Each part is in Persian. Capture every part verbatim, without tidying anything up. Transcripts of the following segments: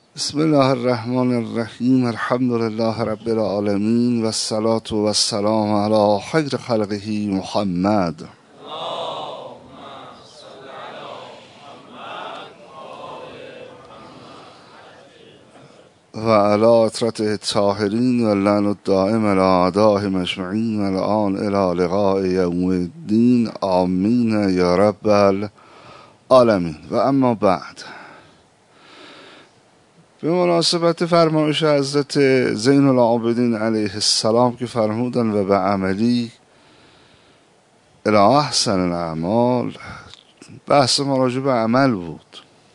بسم الله الرحمن الرحیم. الحمد لله رب العالمین و الصلاة و السلام علی خیر خلقه محمد و علی اطرته الطاهرین و لعن الدائم علی اعدائهم اجمعین و الان الی لقاء یوم الدین. آمین یا رب العالمین. و اما بعد، به مناسبت فرمایش حضرت زین العابدین علیه السلام که فرمودن و به عملی الی احسن الاعمال، بحث ما راجع به عمل بود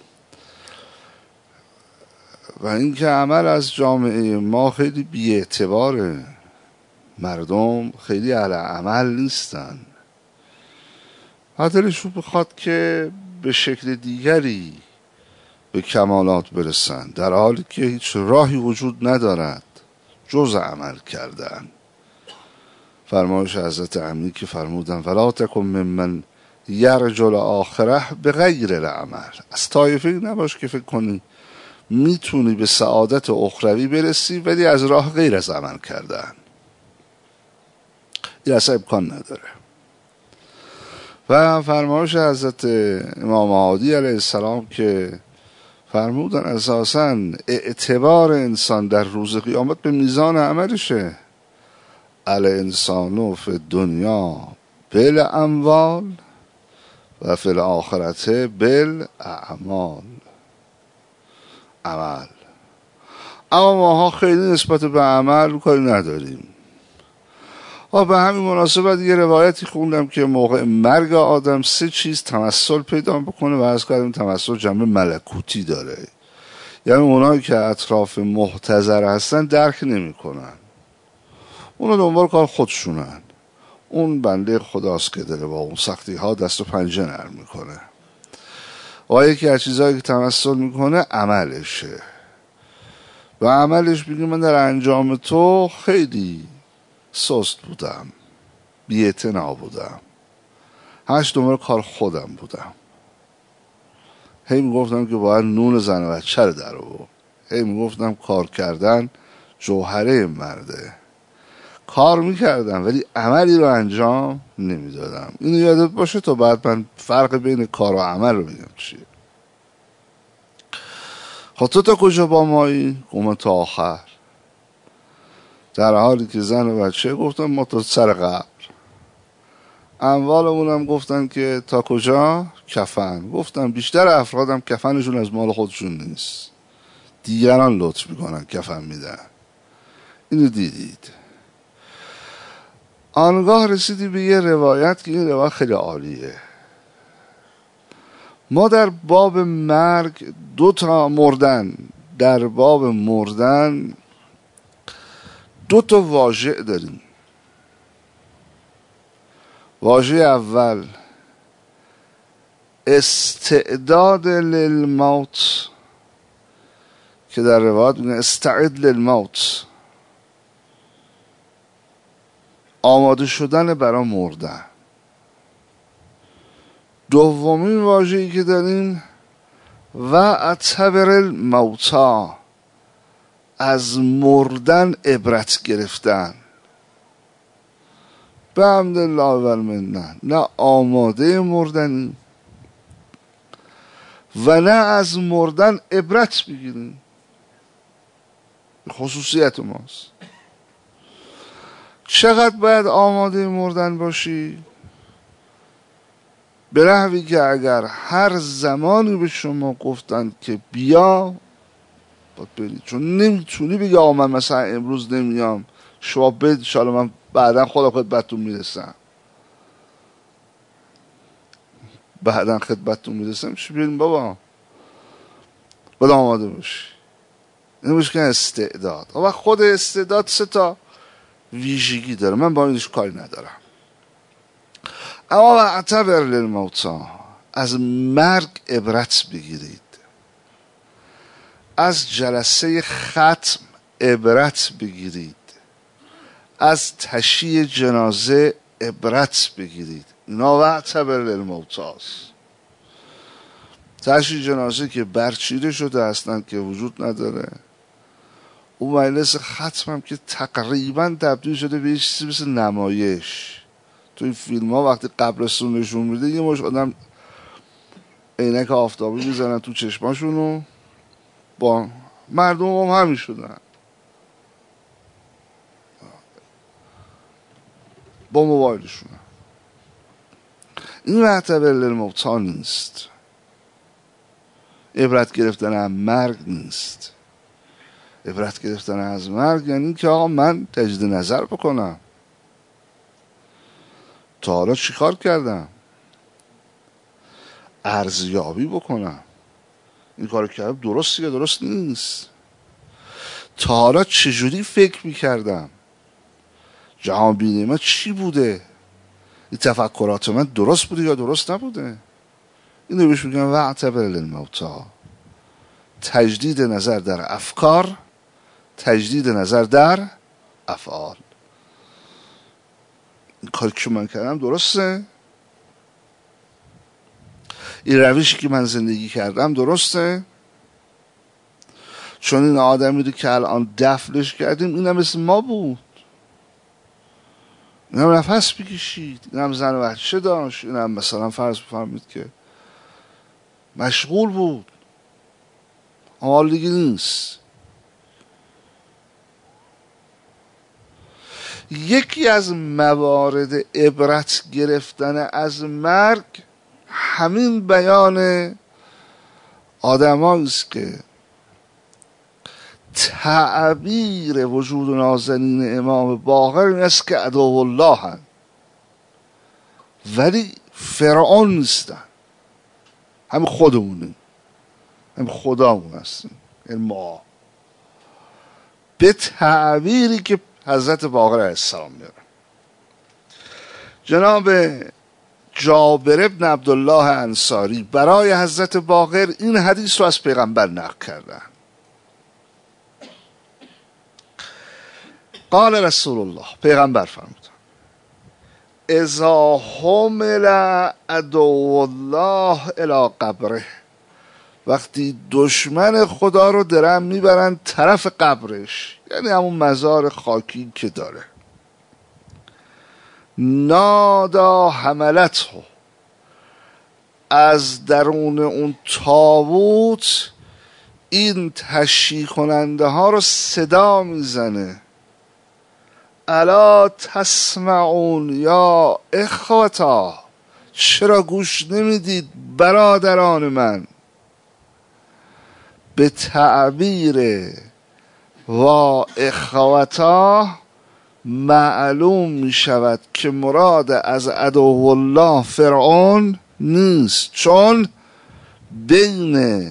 و اینکه عمل از جامعه ما خیلی بی‌اعتباره. مردم خیلی اهل عمل نیستن، دلشون بخواد که به شکل دیگری به کمالات برسن، در حالی که هیچ راهی وجود ندارد جز عمل کردن. فرمایش حضرت عمی که فرمودن ولا تکن ممن یرجو الاخره بغیر العمل، از طایفه نباش که فکر کنی میتونی به سعادت اخروی برسی ولی از راه غیر از عمل کردن. این اصلا امکان نداره. و فرمایش حضرت امام عادی علیه السلام که فرمودن اساساً اعتبار انسان در روز قیامت به میزان عملشه. الانسان فی الدنیا بالاموال و فی الاخرته بالاعمال. عمل. اما ماها خیلی نسبت به عمل کاری نداریم. و به همین مناسبت یه روایتی خوندم که موقع مرگ آدم سه چیز تمثل پیدا بکنه و از کردیم تمثل جنبه ملکوتی داره، یعنی اونایی که اطراف محتضر هستن درک نمی کنن، اونا دنبال کار خودشونن. اون بنده خداست که داره با اون سختی ها دست و پنجه نرم میکنه. و یکی از چیزهایی که تمثل میکنه عملشه و عملش میگه من در انجام تو خیلی سست بودم، بی‌اعتنا بودم، همش دنبال کار خودم بودم، هی میگفتم که باید نون زن و بچه رو در آورد، هی میگفتم کار کردن جوهره مرده. کار میکردم ولی عملی رو انجام نمیدادم. اینو یادت باشه تا بعد من فرق بین کار و عمل رو بگم چیه. خب تو تا کجا با مایی؟ گفتم تا آخر. در حالی که زن و بچه گفتن ما تا سر قبر. اموالمون هم گفتن که تا کجا؟ کفن. گفتم بیشتر افرادم کفنشون از مال خودشون نیست، دیگران لطف میکنن کفن میدن. اینو دیدید. آنگاه رسیدی به یه روایت که این روایت خیلی عالیه. ما در باب مرگ دو تا مردن در باب مردن دو تا واژه داریم. واژه اول استعداد للموت که در روایت میگن استعد للموت، آماده شدن برای مردن. دومین واژه‌ای که داریم و اعتبر الموتا، از مردن عبرت گرفتن. به حمدالله و المنه، نه آماده مردنی و نه از مردن عبرت بگیریم. خصوصیت ماست. چقدر باید آماده مردن باشی؟ به نحوی که اگر هر زمانی به شما گفتن که بیا باید بری، چون نمیتونی بگی آقا من مثلا امروز نمیام، شما بید انشاءالله من بعدا خدا خدمتتون میرسم. بعدا خدمتتون میرسم چی بیاریم بابا؟ باید آماده باشی. این باشه که استعداد. و خود استعداد سه تا ویژگی داره، من با اینش کاری ندارم. اما اعتبر للموتا، از مرگ عبرت بگیرید، از جلسه ختم عبرت بگیرید، از تشییع جنازه عبرت بگیرید. اینا و اعتبر للموتاست. تشییع جنازه که برچیده شده اصلا که وجود نداره. اون مجلس ختم هم که تقریبا تبدیل شده به یه چیزی مثل نمایش. تو این فیلم ها وقتی قبرستون نشون میده یه مش آدم عینک آفتابی میزنن تو چشماشونو، با مردم هم همین شدن، با موبایلشون. این معتبر للموتا نیست. عبرت گرفتن از مرگ نیست. عبرت گرفتن از مرگ یعنی که آقا من تجدید نظر بکنم، تا حالا چی کار کردم، ارزیابی بکنم، این کار کردم درست یا درست نیست، تا حالا چجوری فکر میکردم، جهان بینی من چی بوده، این تفکرات من درست بوده یا درست نبوده. اینو بهش میگن واعتبر للموتا، تجدید نظر در افکار، تجدید نظر در افعال. این کاری که من کردم درسته، این روشی که من زندگی کردم درسته، چون این آدمی رو که الان دفنش کردیم این هم مثل ما بود، این هم نفس بکشید، این هم زن و بچه داشت، این هم مثلا فرض بفرمید که مشغول بود، حال دیگه نیست. یکی از موارد عبرت گرفتن از مرگ همین بیان آدمایی است که تعبیر وجود نازنین امام باقر این است که عدو الله هن ولی فرعون نیستن، همین خودمونیم، همین خدامون هستیم، این ما به تعبیری که حضرت باقر علیه السلام میارن. جناب جابر ابن عبدالله انصاری برای حضرت باقر این حدیث رو از پیغمبر نقل کردن. قال رسول الله، پیغمبر فرمودن اذا حمل عدو الله الی قبره، وقتی دشمن خدا رو درم میبرن طرف قبرش، یعنی همون مزار خاکی که داره، نادا حملته، از درون اون تابوت این تشییع کننده ها رو صدا میزنه، الا تسمعون یا اخوتا، چرا گوش نمیدید برادران من. به تعبیر و اخوتا معلوم می شود که مراد از عدو الله فرعون نیست، چون بین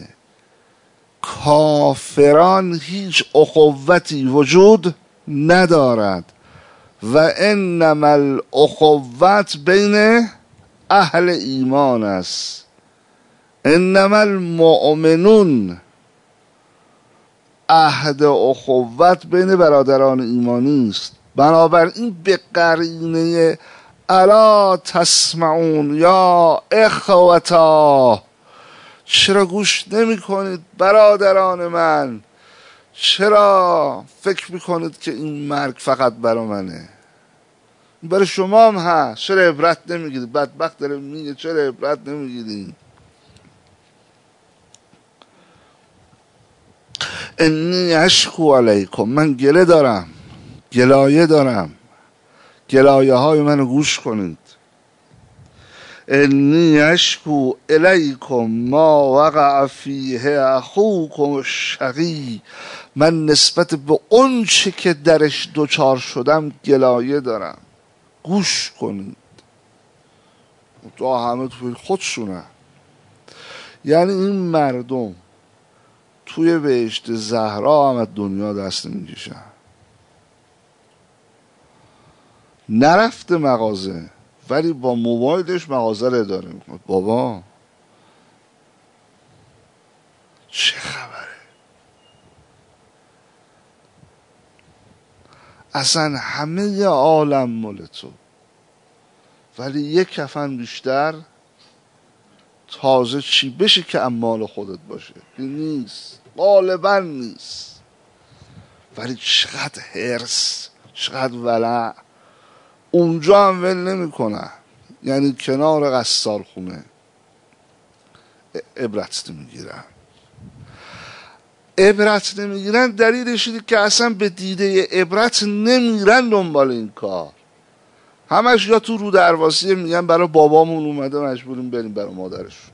کافران هیچ اخوتی وجود ندارد و انما الاخوت بین اهل ایمان است، انما المؤمنون، عهد اخوت بین برادران ایمانی است. بنابراین به قرینه الا تسمعون یا اخوتا، چرا گوش نمی کنید برادران من، چرا فکر میکنید که این مرگ فقط برای منه، برای شما هم هست، چرا عبرت نمیگیرید؟ بدبخت داره میگه چرا عبرت نمیگیرید؟ انی اشکو علیکم، من گله دارم، گلایه دارم، گلایه های منو گوش کنید. انی اشکو الیکم ما وقع فیه اخوکم الشقی، من نسبت به اون چه که درش دوچار شدم گلایه دارم، گوش کنید. تو همه توی خودشونه، یعنی این مردم توی بهشت زهرا هم از دنیا دست نمیکشن، نرفته مغازه ولی با موبایلش مغازه رو اداره میکنه. بابا چه خبره؟ اصلا همه عالم مال تو، ولی یک کفن بیشتر تازه چی بشه که امال خودت باشه. نیست، غالبا نیست. ولی چقدر حرص، چقدر ولع. اونجا هم ول نمی کنن، یعنی کنار غسال خونه عبرت نمیگیرن. عبرت نمیگیرن دلیلش اینه که اصلا به دیده عبرت نمیرن دنبال این کار. همش یا تو رو درواسی میگن برای بابامون اومده مجبوریم بریم برای مادرشون،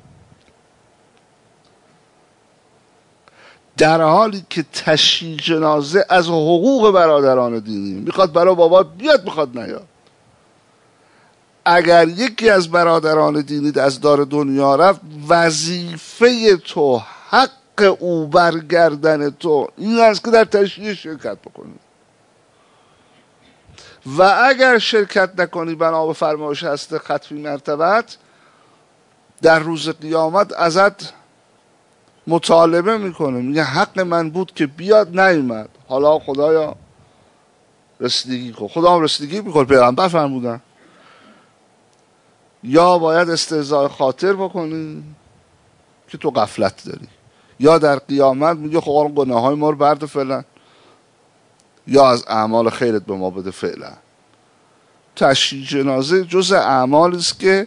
در حالی که تشییع جنازه از حقوق برادران دینی. میخواد برای بابات بیاد، میخواد نیاد. اگر یکی از برادران دینی از دار دنیا رفت، وظیفه تو، حق او برگردن تو این است که در تشییع شرکت بکنی. و اگر شرکت نکنی بنا به فرمایش هست ختمی مرتبت، در روز قیامت ازت مطالبه میکنه، میگه حق من بود که بیاد نیومد، حالا خدایا رسیدگی کن. خدا هم رسیدگی میکنه، پیغمبر فرمودن. یا باید استهزاء خاطر بکنی که تو غفلت داری، یا در قیامت میگه خب گناه های ما رو برد فعلا، یا از اعمال خیرت به ما بده فعلا. تشییع جنازه جز اعمالی است که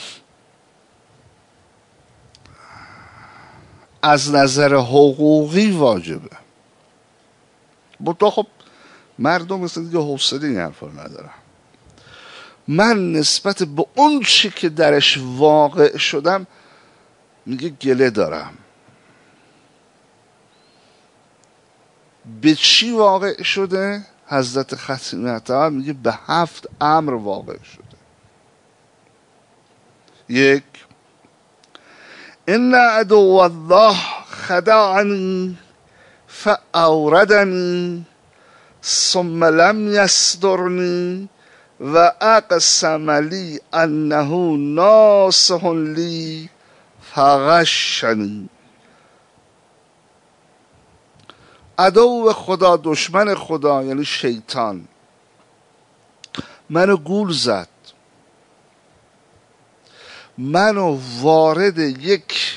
از نظر حقوقی واجبه. بطور خب مردم مثل دیگه حوصله این حرفا ندارن. من نسبت به اون چی که درش واقع شدم میگه گله دارم. به چی واقع شده؟ حضرت ختمی مرتبه میگه به هفت امر واقع شده. یک، ان عدو الله خدعنی فاوردنی ثم لم یسترنی و اقسم لی انه ناصح لی فغشنی. عدو خدا، دشمن خدا یعنی شیطان، منو گول زد، منو وارد یک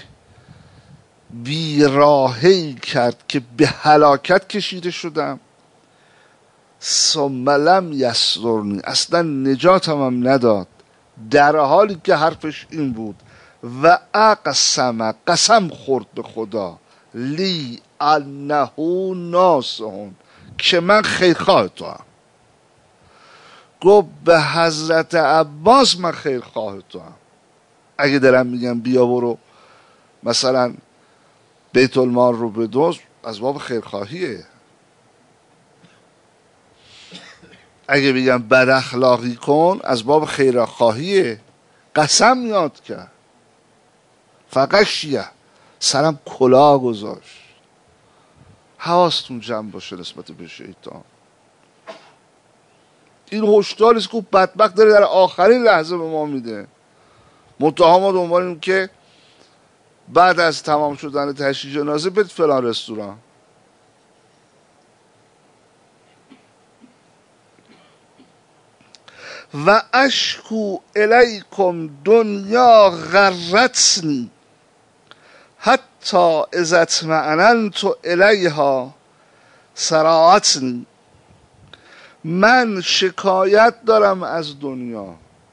بیراهی کرد که به هلاکت کشیده شدم. ثم لم یسترنی، اصلا نجاتم هم نداد، در حالی که حرفش این بود و اقسم، قسم خورد به خدا، لی انه ناصح، که من خیرخواه تو هم. گفت به حضرت عباس من خیرخواه تو هم. اگه دارم میگم بیا برو مثلا بیت المال رو بدزد، از باب خیرخواهیه. اگه بگم بد اخلاقی کن، از باب خیرخواهیه. قسم یاد کرد، فقط شیعه سرم کلاه گذاشت. حواستون جمع باشه نسبت به شیطان. این هشداری است که بدبخت داره در آخرین لحظه به ما میده. منتها ما دنبالیم که بعد از تمام شدن تشییع جنازه برید فلان رستوران. و اشکو الیکم دنیا غرتنی حتی اذا اطمأننت الیها سرعتنی. من شکایت دارم از دنیا.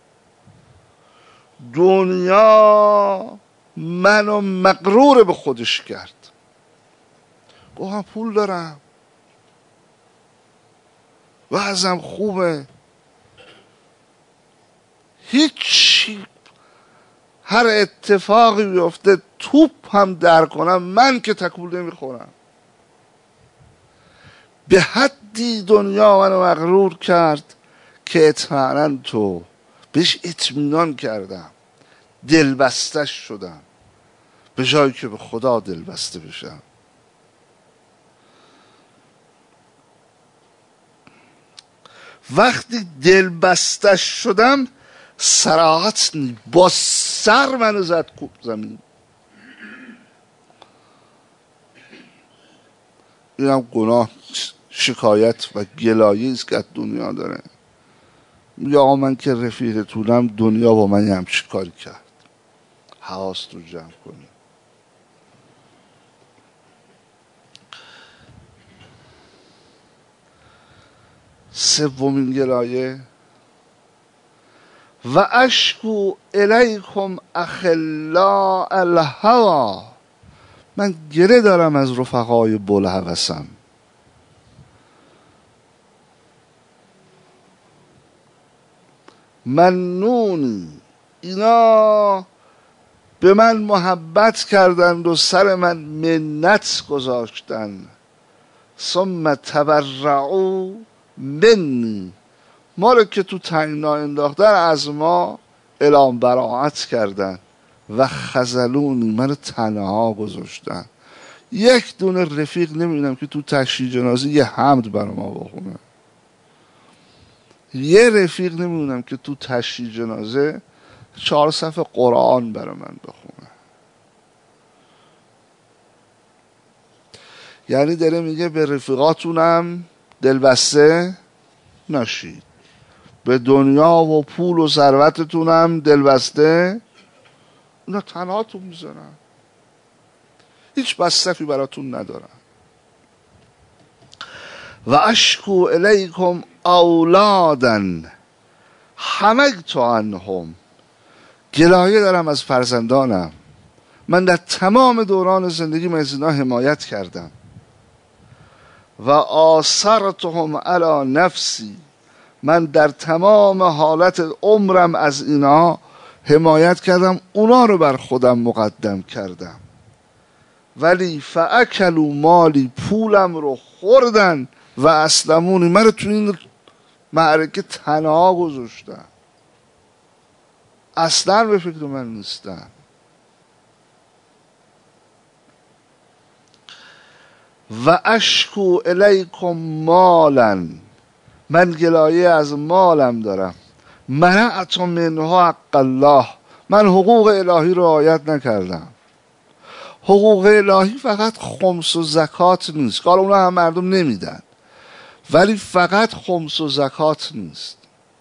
دنیا منو مغرور به خودش کرد. گوها پول دارم، وضعم خوبه، هیچی، هر اتفاقی بیفته توپ هم در کنم من که تکول نمیخورم. به حدی دنیا منو مغرور کرد که اطمینان تو بهش اطمینان کردم، دلبستش شدم، به جایی که به خدا دلبسته بشم. وقتی دلبستش شدم، سراحت با سر منو زد کوب زمین. اینم گناه، شکایت و گلایه است که از دنیا داره. میگه آقا من که رفیق طولم، دنیا با من همچی کاری کرد. حواست رو جمع کنیم. سومین گلایه و اشکو الیکم اخلاء الهوا، من گله دارم از رفقای بوالهوسم. منونی، اینا به من محبت کردند و سر من منت گذاشتند. ثم تبرعوا منی، ما رو که تو تنگنا انداختن از ما اعلام براعت کردن. و خذلونی، من رو تنها گذاشتن. یک دونه رفیق نمیبینم که تو تشییع جنازه یه حمد برا ما بخونه. یه رفیق نمیبینم که تو تشییع جنازه چهار صفحه قرآن برا من بخونه. یعنی داره میگه به رفیقاتونم دلبسته نشید، به دنیا و پول و ثروتتونم دلبسته، اونا تنهاتون میذارن، هیچ مصرفی براتون ندارن. و اشکو الیکم اولادن حملت عنهم، گلایه دارم از فرزندانم، من در تمام دوران زندگی از اینا حمایت کردم. و آثرتهم علی نفسی، من در تمام حالت عمرم از اینا حمایت کردم، اونا رو بر خودم مقدم کردم. ولی فاکلوا مالی، پولم رو خوردن. و اسلمونی، من رو تو این معرکه تنها گذاشتن، اصلا به فکر من نیستن. و اشکو الیکم مالا، من گلایه از مالم دارم. منعت منها حق الله، من حقوق الهی رو رعایت نکردم. حقوق الهی فقط خمس و زکات نیست، کار اونا هم مردم نمیدن، ولی فقط خمس و زکات نیست.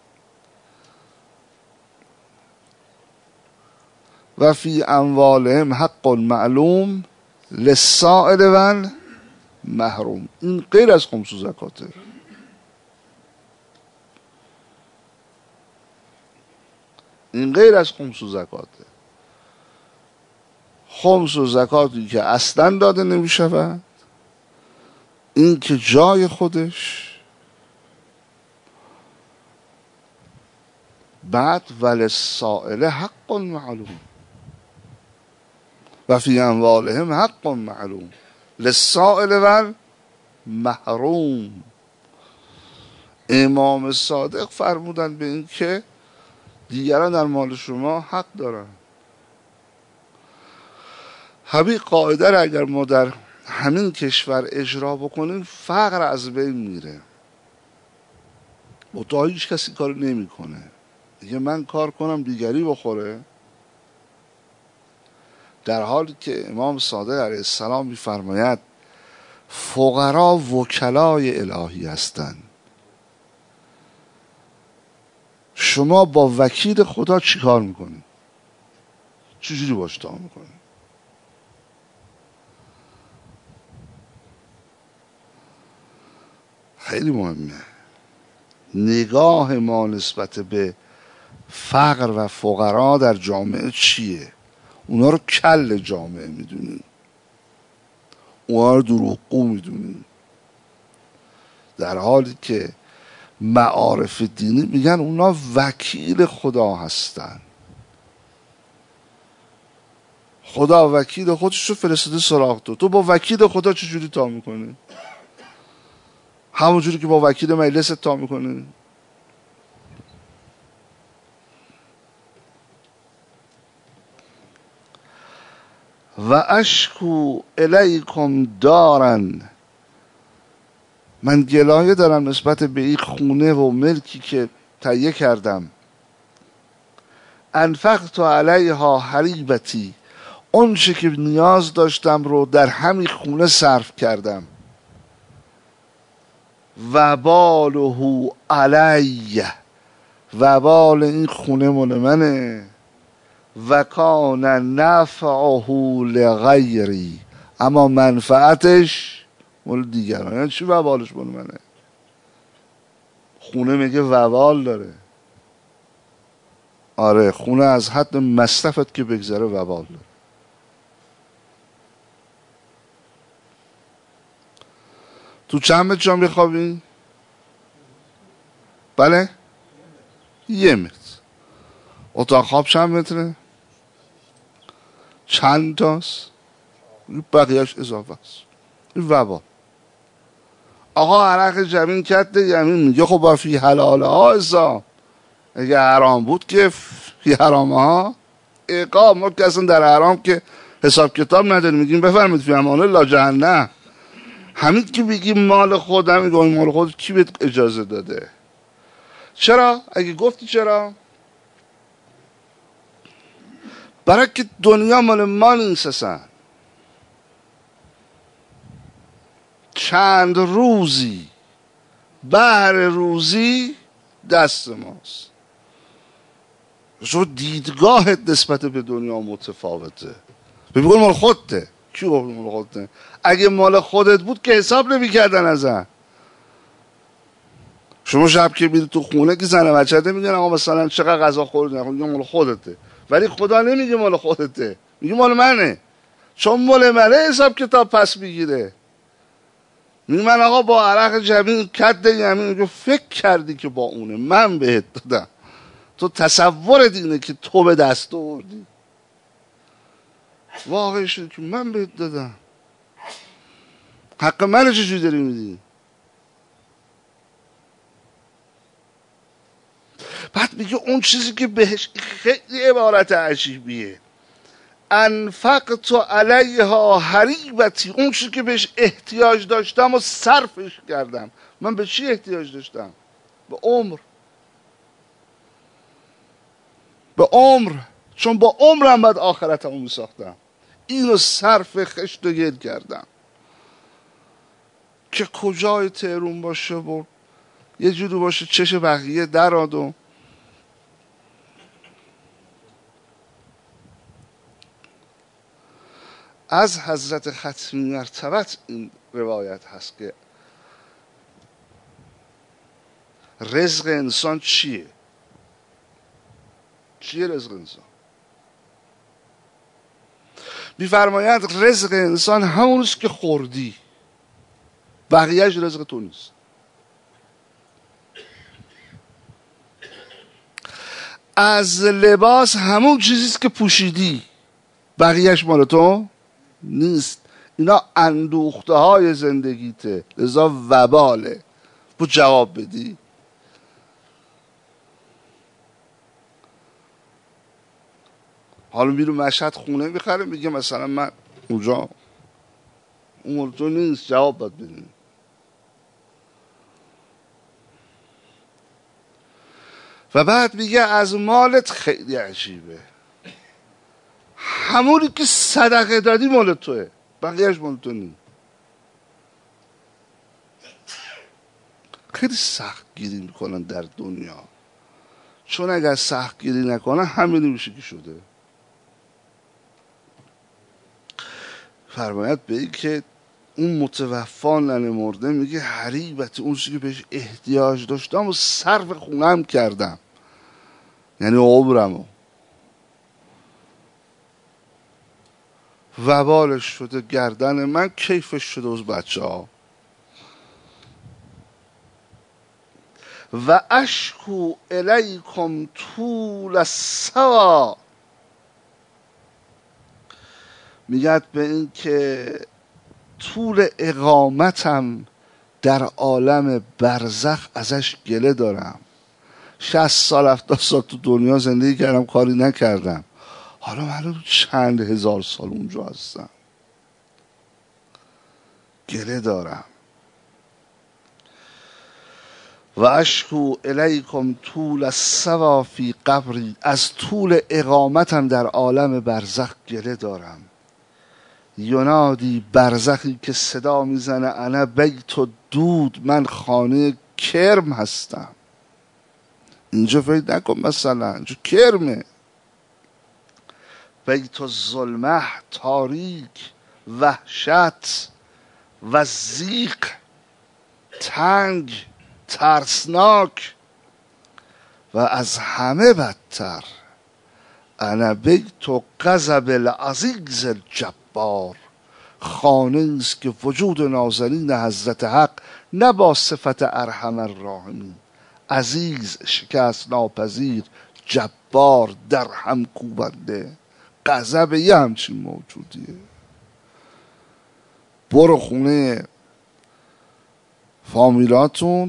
و فی اموالهم حق معلوم للسائل و محروم، این غیر از خمس و زکاته. این غیر از خمس و زکاته. خمس و زکاتی که اصلا داده نمی شود، این که جای خودش. بعد وللسائل حق معلوم و فی اموالهم حق معلوم للسائل و محروم. امام صادق فرمودن به این که دیگران در مال شما حق دارن. همین قاعده را اگر ما در همین کشور اجرا بکنیم، فقر از بین میره. متأ هیچ کسی کار نمیکنه، دیگه من کار کنم دیگری بخوره، در حالی که امام صادق علیه السلام میفرماید فقرا وکلای الهی هستند. شما با وکیل خدا چی کار میکنید؟ چجوری باش تعامل میکنید؟ خیلی مهمه نگاه ما نسبت به فقر و فقرا در جامعه چیه. اونا رو کل جامعه میدونیم، اونا رو دروغگو میدونیم، در حالی که معارف دینی میگن اونا وکیل خدا هستن. خدا وکیل خودش رو فرستاده سراغ تو، تو با وکیل خدا چجوری تا میکنی؟ همونجوری که با وکیل مجلس تا میکنی. و اشکو الیکم دارن، من گلایه دارم نسبت به این خونه و ملکی که تهیه کردم. انفقت علیها حریبتی، اون چه که نیاز داشتم رو در همین خونه صرف کردم. وباله علیه، وبال این خونه مال منه. و کان نفعه لغیری، اما منفعتش مال دیگران. یعنی چی وبالش مال منه؟ خونه میگه وبال داره. آره خونه از حد مصرفت که بگذره وبال داره. تو چند متر جا میخوابی؟ بله؟ یه متر. اتاق خواب چند متره؟ چند تاست؟ بقیهش اضافه است. این وبال. آقا عرق جمین کت یمین میگه خب با فی حلاله ها حساب. اگه حرام بود که فی حرامه ها اقام. ما که اصلا در حرام که حساب کتاب نداریم، میگیم بفرمید فی امان لا جهنم. همین که بگیم مال خودم، میگم مال خود، کی بهت اجازه داده؟ چرا؟ اگه گفتی چرا؟ برای که دنیا مال ما نیست اصلا. چند روزی بهر روزی دست ماست. شما دیدگاهت نسبت به دنیا متفاوته. بگو مال خودته. کی گفت مال خودته؟ اگه مال خودت بود که حساب نمی‌کردن ازن. شما شب که میری تو خونه که زن و بچه‌ت میگن آقا مثلا چقدر غذا خوردی، میگن مال خودته. ولی خدا نمیگه مال خودته، میگه مال منه. چون مال منه حساب کتاب پس میگیره. میگه من آقا با عرق جبین کد یمین. میگه فکر کردی که با اونه، من بهت دادم. تو تصورت اینه که تو به دست آوردی. واقعش اینه که من بهت دادم. حق منو چجوری داری میدی؟ بعد میگه اون چیزی که بهش خیلی عبارت عجیبیه، انفقت علیها حریبتی، اون چیزی که بهش احتیاج داشتم و صرفش کردم. من به چی احتیاج داشتم؟ به عمر. به عمر. چون با عمرم بعد آخرتمو میساختم. اینو صرف خشت و گل کردم که کجای تهرون باشه و یه جوری باشه چش بقیه دراد. و از حضرت ختمی مرتبت این روایت هست که رزق انسان چیه؟ چیه رزق انسان؟ می‌فرماید رزق انسان همونست که خوردی، بقیهش رزق تو نیست. از لباس همون چیزیست که پوشیدی، بقیهش مال تو نیست. اینا اندوخته های زندگیته، لذا وباله. بود جواب بدی. حالا میرو مشهد خونه میخره، میگه مثلا من اونجا اون مال تو نیست، جواب باید بدی. و بعد میگه از مالت خیلی عجیبه، همونی که صدقه دادی مال توه، بقیهش مال تو نیست. خیلی سخت گیری میکنن در دنیا، چون اگر سخت گیری نکنن همینی میشه که شده. فرمایت به این که اون متوفا ننه مرده میگه حریبت، اون چیزی که بهش احتیاج داشتم و صرف خونم کردم، یعنی عمرمو. وبالش شده گردن من، کیفش شده از بچه ها. و اشکو الیکم طول السوا، میگد به این که طول اقامتم در عالم برزخ ازش گله دارم. شصت سال هفتاد سال تو دنیا زندگی کردم، کاری نکردم، حالا معلوم چند هزار سال اونجا هستم، گله دارم. و اشکو الیکم طول السوا فی قبری، از طول اقامتم در عالم برزخ گله دارم. ینادی، برزخی که صدا میزنه انا بیت الدود، من خانه کرم هستم. اینجا فکر نکن مثلا اینجا کرمه، بیت الظلمه تاریک، وحشت و ضیق، تنگ، ترسناک و از همه بدتر انا بیت غضب العزیز الجبار، خانه است که وجود نازنین حضرت حق نه با صفت ارحم الراحمین، عزیز، شکست ناپذیر، جبار، در هم کوبنده، غضب یه همچین موجودیه. برو خونه فامیلاتون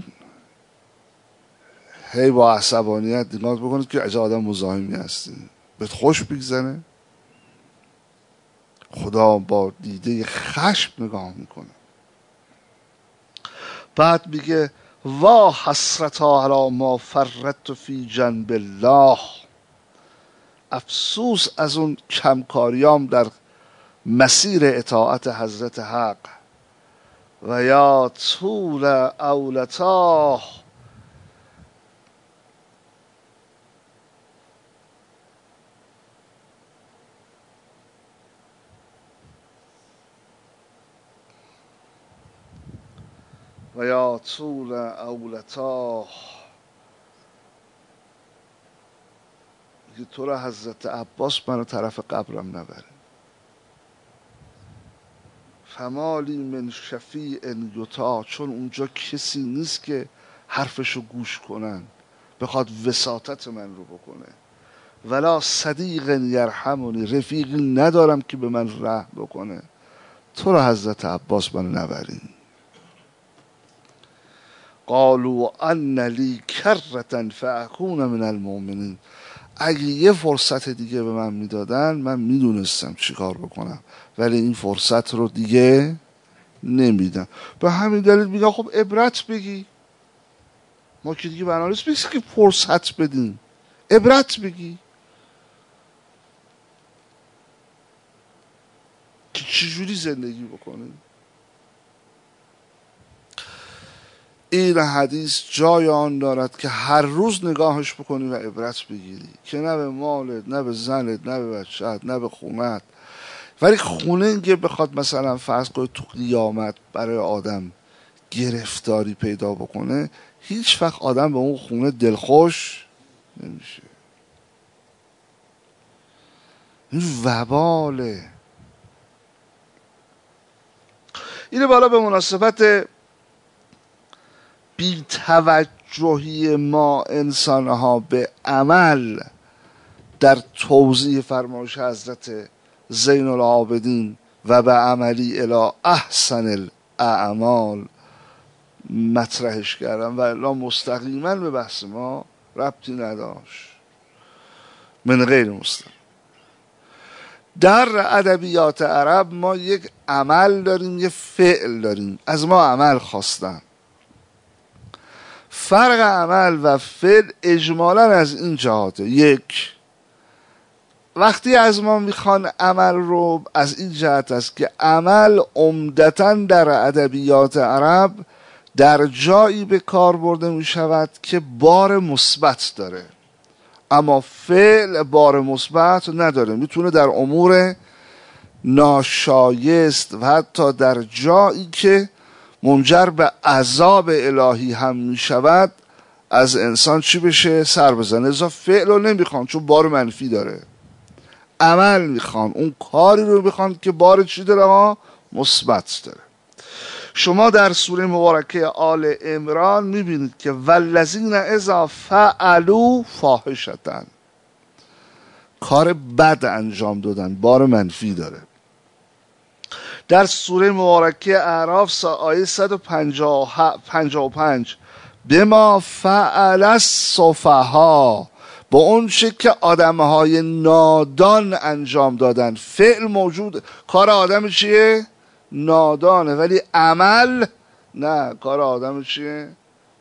هی با عصبانیت نگاه بکنید که عجب آدم مزاحمی هستی، بهت خوش بگذره؟ خدا با دیده خشم نگاه میکنه. بعد میگه وا حسرتا علی ما فرطت فی جنب الله، افسوس از اون کمکاریام در مسیر اطاعت حضرت حق. و یا طول اولتاه، و یا طول اولتاه، که تو را حضرت عباس منو طرف قبرم نبره. فمالی من شفیع یطاع، چون اونجا کسی نیست که حرفشو گوش کنن، بخواد وساطت من رو بکنه. ولا صدیق یرحمونی، رفیقی ندارم که به من رحم بکنه. تو را حضرت عباس منو نبرین. قالوا ان لی کرة فاکون من المؤمنین، اگه یه فرصت دیگه به من میدادن من میدونستم چیکار بکنم، ولی این فرصت رو دیگه نمیدن. به همین دلیل میگم خب عبرت بگی، ما که دیگه بنا نیست بگی که فرصت بدین، عبرت بگی که چجوری زندگی بکنیم. این حدیث جای آن دارد که هر روز نگاهش بکنی و عبرت بگیری، که نه به مالت، نه به زنت، نه به بچه‌ت، نه به خونت. ولی خونه اینکه بخواد مثلا فرض کنید تو قیامت برای آدم گرفتاری پیدا بکنه، هیچ وقت آدم به اون خونه دلخوش نمیشه. این وباله. اینه بالا به مناسبت بی توجهی ما انسانها به عمل در توضیح فرمایش حضرت زین العابدین و به عملی الی احسن الاعمال مطرحش کردم و الا مستقیما به بحث ما ربطی نداشت، من غیر مستقیم. در ادبیات عرب ما یک عمل داریم، یک فعل داریم، از ما عمل خواستن. فرق عمل و فعل اجمالا از این جهاته: یک، وقتی از ما میخوان عمل رو، از این جهت است که عمل عمدتاً در ادبیات عرب در جایی به کار برده میشود که بار مثبت داره، اما فعل بار مثبت نداره، میتونه در امور ناشایست و حتی در جایی که منجر به عذاب الهی هم میشود از انسان چی بشه؟ سر بزنه. ازا فعل رو نمیخوان چون بار منفی داره، عمل میخوان، اون کاری رو میخوان که بار چی داره؟ ها، مثبت داره. شما در سوره مبارکه آل عمران میبینید که والذین اذا فعلوا فاحشة، کار بد انجام دادن، بار منفی داره. در سوره مبارکه اعراف آیه صد و پنجاه و پنج بما فعل السفها، با اون چه که آدمهای نادان انجام دادن. فعل موجود، کار آدم چیه؟ نادانه، ولی عمل نه، کار آدم چیه؟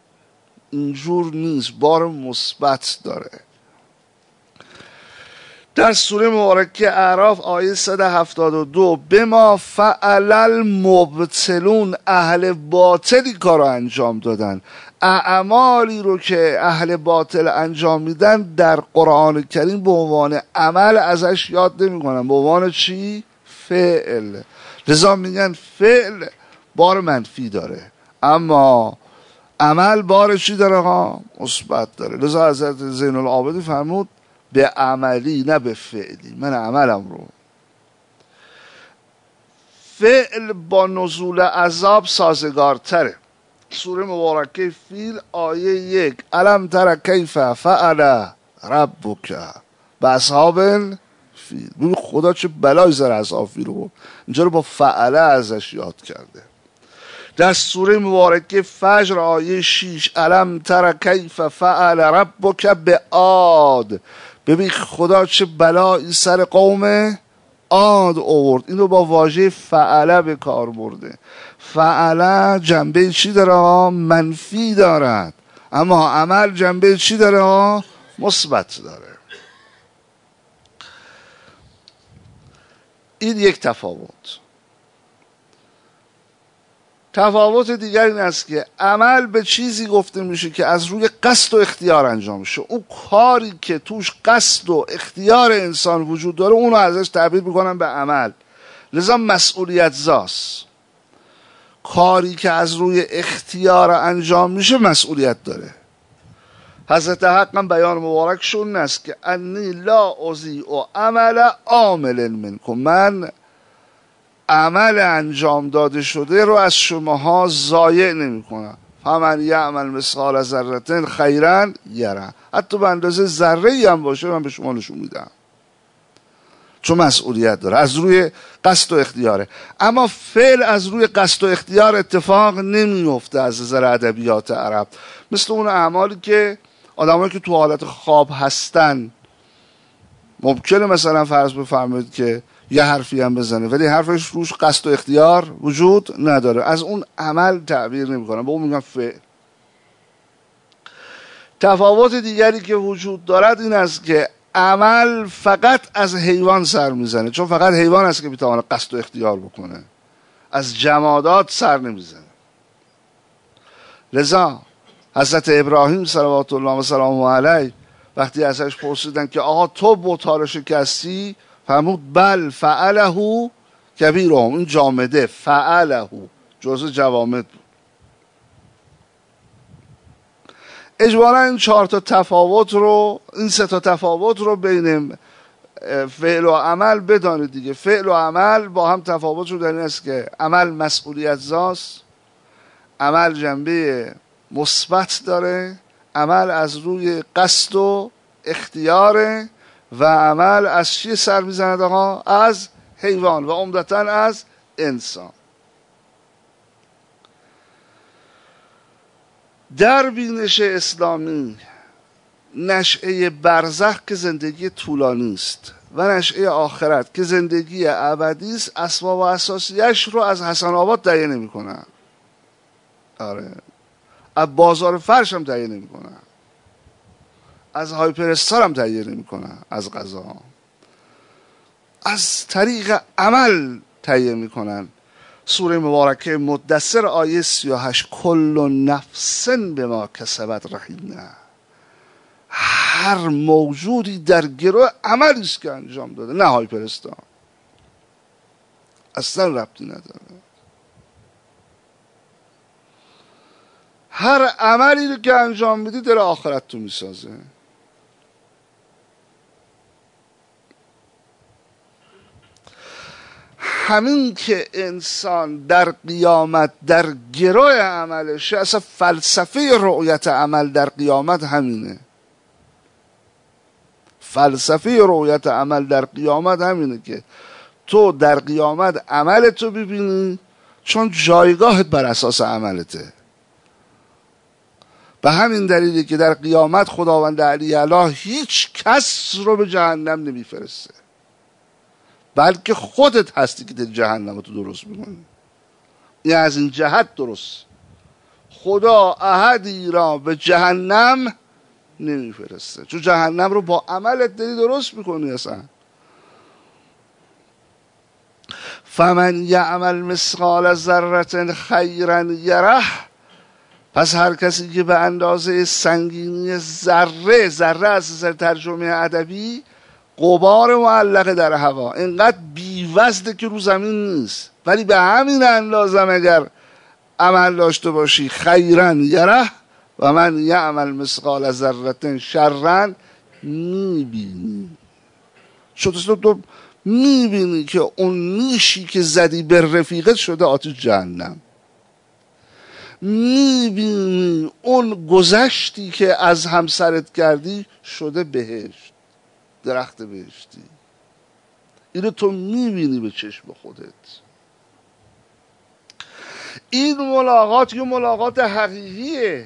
اینجور نیست، بار مثبت داره. در سوره مبارکه اعراف آیه صد و هفتاد و دو بما فعل المبطلون، اهل باطلی کار رو انجام دادن. اعمالی رو که اهل باطل انجام میدن در قرآن کریم به عنوان عمل ازش یاد نمی کنن، به عنوان چی؟ فعل. لذا میگن فعل بار منفی داره، اما عمل بار چی داره ها؟ مثبت داره. لذا حضرت زین العابدین فرمود به عملی نه به فعلی، من عملم رو. فعل با نزول عذاب سازگارتره. سوره مبارکه فیل آیه یک الم تر کیف فعل ربک به اصحاب الفیل. ببین خدا چه بلای زر اصحاب فیل رو اینجا رو با فعله ازش یاد کرده. در سوره مبارکه فجر آیه شیش الم تر کیف فعل ربک به عاد. ببین خدا چه بلایی سر قوم عاد آورد. اینو با واژه فعله به کار برده. فعله جنبه چی داره؟ منفی دارد، اما عمل جنبه چی داره؟ مثبت داره. این یک تفاوت. تفاوت دیگر این است که عمل به چیزی گفته میشه که از روی قصد و اختیار انجام میشه. اون کاری که توش قصد و اختیار انسان وجود داره اونو ازش تعبیر میکنن به عمل. لذا مسئولیت زاست. کاری که از روی اختیار انجام میشه مسئولیت داره. حضرت حق هم بیان مبارکشون است که انی لا اضیع عمل عامل منکم، من عمل انجام داده شده رو از شماها ضایع نمی کنم. فمن یعمل مثقال ذره خیرا یره، حتی به اندازه ذره ای هم باشه من به شما نشون میدم، چون مسئولیت داره، از روی قصد و اختیاره. اما فعل از روی قصد و اختیار اتفاق نمیفته از نظر ادبیات عرب. مثل اون اعمالی که آدمایی که تو حالت خواب هستن ممکنه مثلا فرض بفرمایید که یه حرفی هم بزنه ولی حرفش روش قصد و اختیار وجود نداره، از اون عمل تعبیر نمی‌کنن، به اون میگن فعل. تفاوت دیگری که وجود دارد این است که عمل فقط از حیوان سر میزنه، چون فقط حیوان است که میتونه قصد و اختیار بکنه، از جمادات سر نمیزنه. لذا حضرت ابراهیم صلوات الله و سلامه علیه وقتی ازش پرسیدن که آقا تو بت‌ها رو شکستی، فرمود بل فعله کبیرهم، این جامده فعله جزء جوامد بود. اجبارا این چهار تا تفاوت رو، این سه تا تفاوت رو بین فعل و عمل بدانید دیگه. فعل و عمل با هم تفاوت رو در این است که عمل مسئولیت زاست، عمل جنبه مثبت داره، عمل از روی قصد و اختیاره، و عمل از چی سر میزند آقا؟ از حیوان و عمدتاً از انسان. در بینش اسلامی نشأه برزخ که زندگی طولانی است و نشأه آخرت که زندگی ابدی است اسباب و اساسیش رو از حسن آباد تهیه نمی‌کنن. آره، از بازار فرش هم تهیه نمی‌کنن، از هایپرستار هم تهیه نمی‌کنن، از غذا از طریق عمل تهیه می‌کنن. سوره مبارکه مدثر آیه سی و هشت کل نفس بما کسبت رهینه، هر موجودی در گروه عملی است که انجام داده، نه هایپرستار، اصلا ربطی نداره. هر عملی رو که انجام میدی در آخرت تو میسازه. همین که انسان در قیامت در گروه عملشه، اصلا فلسفه رؤیت عمل در قیامت همینه. فلسفه رؤیت عمل در قیامت همینه که تو در قیامت عملتو ببینی، چون جایگاهت بر اساس عملته. به همین دلیلی که در قیامت خداوند علی اعلی هیچ کس رو به جهنم نمیفرسته، بلکه خودت هستی که در جهنم تو درست میکنی. این از این جهت درست، خدا احدی را به جهنم نمیفرسته، چون جهنم رو با عملت داری درست میکنی. اصلا فمن یعمل مثقال ذره خیرا یره، پس هر کسی که به اندازه سنگینی ذره، ذره از نظر ترجمه ادبی غبار معلق در هوا، اینقدر بی‌وزنه که رو زمین نیست، ولی به همین اندازه اگر عمل داشته باشی خیرا یره و من یعمل مثقال ذره شرا میبینی. شد تو میبینی که اون نیشی که زدی به رفیقت شده آتش جهنم، میبینی اون گذشتی که از همسرت کردی شده بهشت، درخت بهشتی. اینو تو میبینی به چشم خودت. این ملاقات یه ملاقات حقیقیه،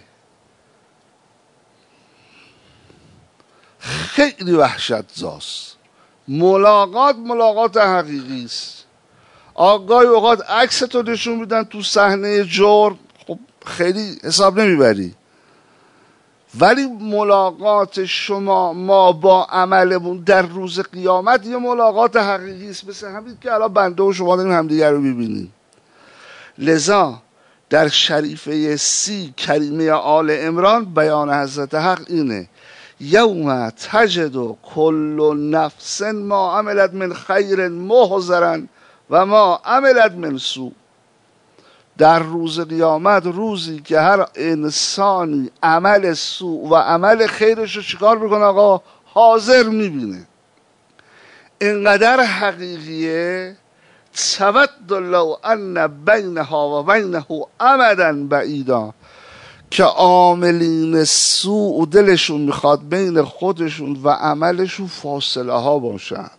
خیلی وحشت زاست. ملاقات ملاقات حقیقی است. آگاهی اوقات عکس تو نشون میدن تو صحنه جرم، خب خیلی حساب نمیبری، ولی ملاقات شما ما با عملمون در روز قیامت یه ملاقات حقیقی است، مثل همین که الان بنده و شما داریم همدیگر رو ببینیم. لذا در شریفه سی کریمه آل عمران بیان حضرت حق اینه: یوم تجد کل نفس ما عملت من خیر محضرا و ما عملت من سوء. در روز قیامت، روزی که هر انسانی عمل سوء و عمل خیرش رو چیکار میکنه آقا؟ حاضر میبینه. اینقدر حقیقیه تود لو ان بینها و بینه امدا بعیدا که عاملین سوء دلشون میخواد بین خودشون و عملشون فاصله ها باشند.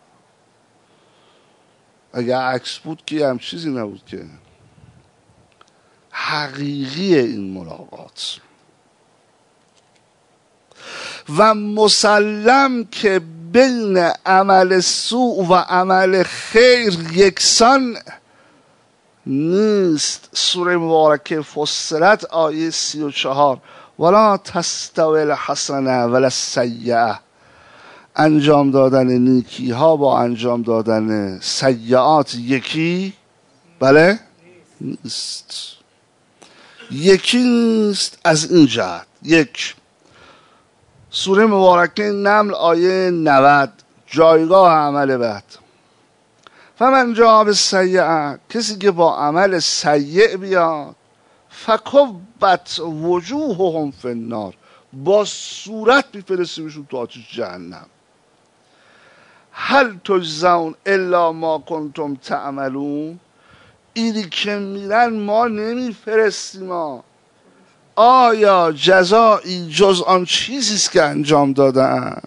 اگر عکس بود که هم چیزی نبود که. حقیقیه این ملاقات و مسلم که بین عمل سوء و عمل خیر یکسان نیست. سوره مبارکه فصلت آیه سی و چهار: ولا تستوی الحسنه ولا السیئه. انجام دادن نیکی ها با انجام دادن سیئات یکی بله نیست، یکی نیست. از این جهت یک سوره مبارکه نمل آیه نود جایگاه عمل بد. فمن جاء بالسیئه، کسی که با عمل سیئ بیاد، فکبت وجوههم فی النار، با صورت میفرستیمشون تو آتش جهنم. هل تجزون الا ما کنتم تعملون. اینی که میرن ما نمیفرستیم، ما آیا جزایی جز آن چیزیست که انجام دادن؟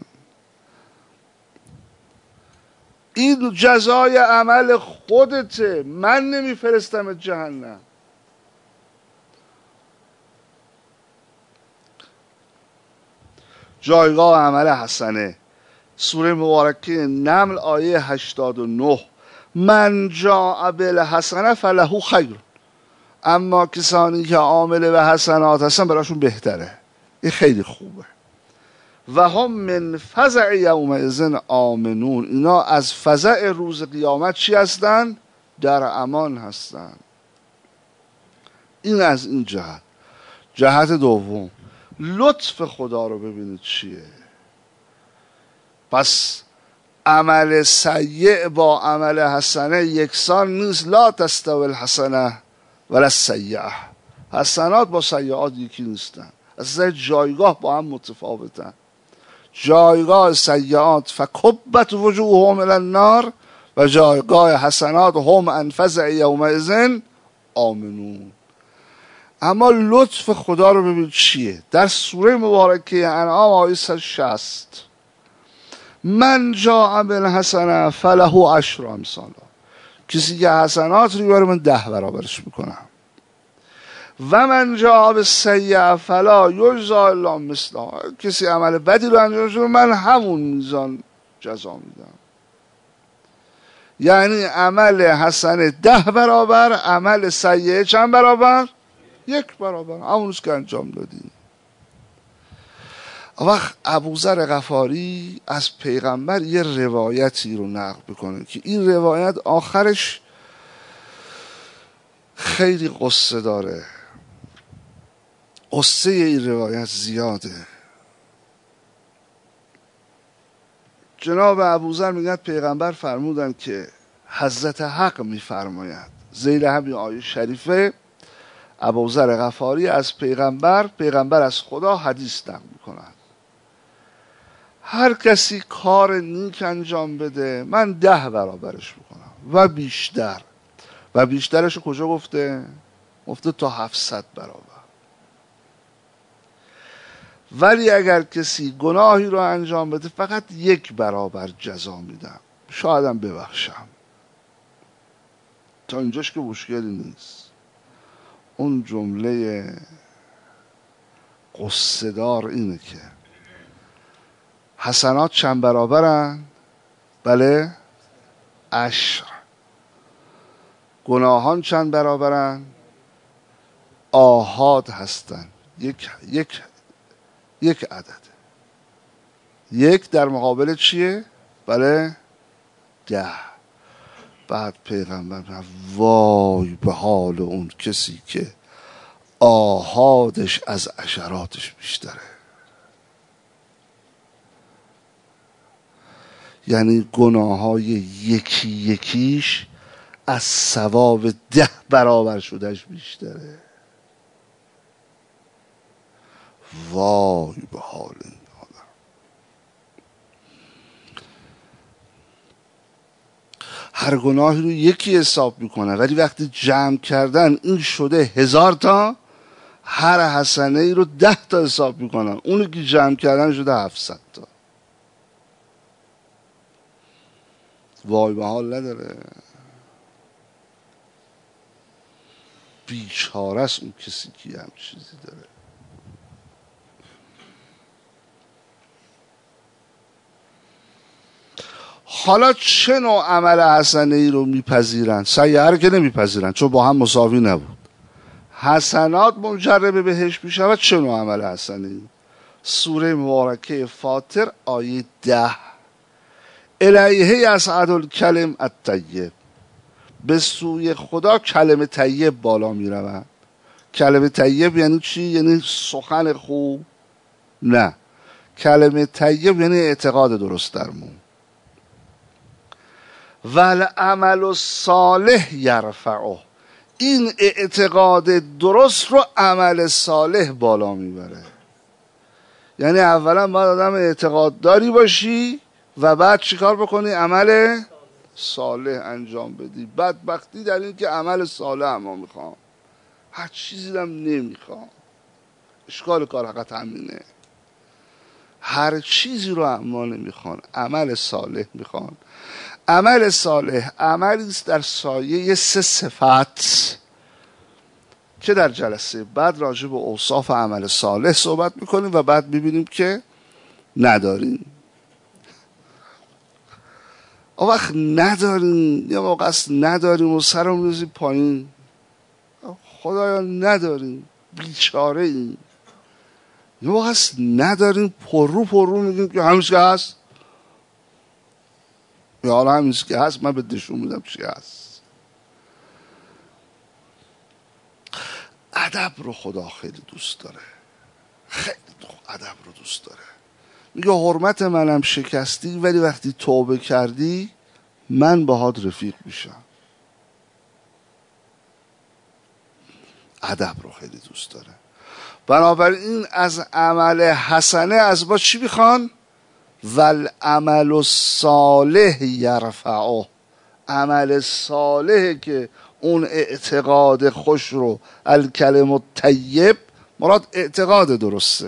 این جزای عمل خودته، من نمیفرستم جهنم. جایگاه عمل حسنه سوره مبارکه نمل آیه هشتاد و نه: من جاء بالحسنه فله خیر. اما کسانی که عامل به حسنات هستن براشون بهتره، این خیلی خوبه. و هم من فزع یومئذ آمنون، اینا از فزع روز قیامت چی هستن؟ در امان هستن. این از این جهت. جهت دوم لطف خدا رو ببینید چیه. پس عمل سیء با عمل حسنه یکسان نیست. لا تستوی الحسنه ولا السیئه. حسنات با سیئات یکی نیستن، اصلا جایگاه با هم متفاوتن. جایگاه سیئات فکبت وجوههم الی النار و جایگاه حسنات هم ان فزع یومئذ آمنون. اما لطف خدا رو ببین چیه در سوره مبارکه انعام آیه صد و شصت: من جاء بالحسنه فله عشر امثالها. کسی که حسنات رو بیاره من ده برابرش میکنم. و من جاء بالسیئه فلا یجزی الا مثلها. کسی عمل بدی رو انجام شده من همون میزان جزا میدم. یعنی عمل حسنه ده برابر، عمل سیئه چند برابر؟ یک برابر، همونست که انجام دادیم. وقت ابوذر غفاری از پیغمبر یه روایتی رو نقل بکنه که این روایت آخرش خیلی قصه داره. قصه این روایت زیاده. جناب ابوذر میگن پیغمبر فرمودن که حضرت حق میفرماید، ذیل همین آیه شریفه ابوذر غفاری از پیغمبر، پیغمبر از خدا حدیث نقل میکنند: هر کسی کار نیک انجام بده من ده برابرش میکنم و بیشتر. و بیشترش کجا گفته؟ گفته تا هفتصد برابر. ولی اگر کسی گناهی رو انجام بده فقط یک برابر جزا میدم، شایدم ببخشم. تا اینجاش که مشکلی نیست. اون جمله قصه دار اینه که حسنات چند برابرن؟ بله، عشر. گناهان چند برابرن؟ آحاد هستن، یک یک یک عدد. یک در مقابل چیه؟ بله، ده. بعد پیغمبر وای به حال اون کسی که آحادش از عشراتش بیشتره. یعنی گناه های یکی یکیش از ثواب ده برابر شدهش بیشتره. وای به حال این آدم. هر گناهی رو یکی حساب میکنه، ولی وقتی جمع کردن این شده هزار تا، هر حسنه ای رو ده تا حساب میکنن، اونو که جمع کردن شده هفتصد تا. وای به حال نداره. بیچاره است اون کسی که هم چیزی داره. حالا چه نوع عمل حسنه ای رو میپذیرن؟ سیئه رو که نمیپذیرن چون با هم مساوی نبود. حسنات منجر به بهشت میشود. چه نوع عمل حسنه ای؟ سوره مبارکه فاطر آیه ده: الیه یصعد الکلم الطیب، به سوی خدا کلمه طیب بالا می روند. کلمه طیب یعنی چی؟ یعنی سخن خوب؟ نه، کلمه طیب یعنی اعتقاد درست درمون. والعمل الصالح یرفعه، این اعتقاد درست رو عمل صالح بالا میبره. یعنی اولا باید آدم اعتقاد داری باشی و بعد چیکار بکنی؟ عمل صالح انجام بدی. بدبختی در این که عمل صالح اما میخوام، هر چیزی هم نمیخوام. اشکال کار حقیقت همینه، هر چیزی رو اما نمیخوان، عمل صالح میخوان. عمل صالح عملی است در سایه سه صفت که در جلسه بعد راجع به اوصاف عمل صالح صحبت میکنیم و بعد میبینیم که نداریم. اون وقت نداریم، یا موقع است نداریم و سرم میزیم پایین، خدایا نداریم، بیچاره این. یا موقع است نداریم، پر رو پر رو میگیم که همیشه که هست، یا حالا همیشه که هست من به دشون میدم چی هست. ادب رو خدا خیلی دوست داره، خیلی ادب رو دوست داره. میگه حرمت منم شکستی ولی وقتی توبه کردی من باهات رفیق میشم. ادب رو خیلی دوست داره. بنابراین از عمل حسنه از ما چی میخوان؟ والعمل الصالح یرفعه، عمل صالح که اون اعتقاد خوش رو، الکلم الطیب، مراد اعتقاد درسته.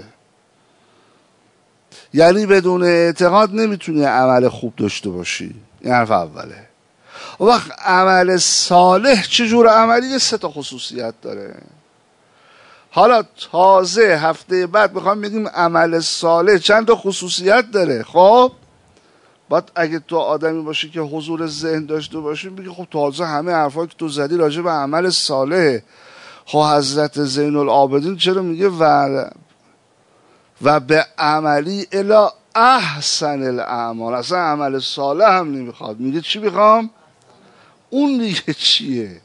یعنی بدون اعتقاد نمیتونی عمل خوب داشته باشی. این حرف اوله. وقت عمل صالح چجور عملی؟ سه تا خصوصیت داره. حالا تازه هفته بعد میخوام بگیم عمل صالح چند تا خصوصیت داره. خب بعد اگه تو آدمی باشی که حضور ذهن داشته باشی بگی خب تازه همه حرفایی که تو زدی راجع به عمل صالح. خب حضرت زین العابدین چرا میگه و و به عملی الی احسن الاعمال. اصلا عمل صالح هم نمیخواد، میگه چی میخوام؟ اون دیگه چیه؟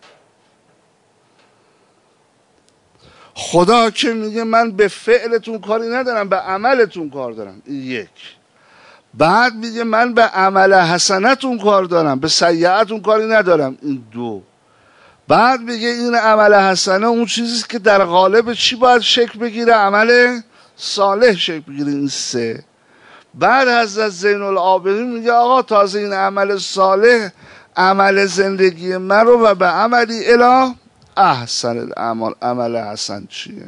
خدا که میگه من به فعلتون کاری ندارم، به عملتون کار دارم. این یک. بعد میگه من به عمل حسنتون کار دارم، به سیئتون کاری ندارم. این دو. بعد میگه این عمل حسنه اون چیزی که در قالب چی باید شکل بگیره؟ عمل صالح شکل بگیره. این سه. بعد حضرت زین العابدین میگه آقا تازه این عمل صالح عمل زندگی من رو و به عملی الی احسن الاعمال. عمل حسن چیه؟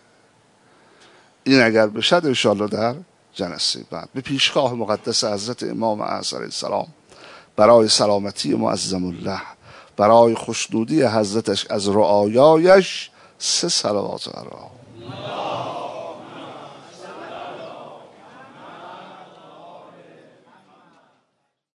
این اگر بشد انشاءالله در جلسه بعد به پیشگاه مقدس حضرت امام اعظم علیه السلام برای سلامتی معظم الله، برای خوشنودی حضرتش از رعایایش، سه صلوات علیه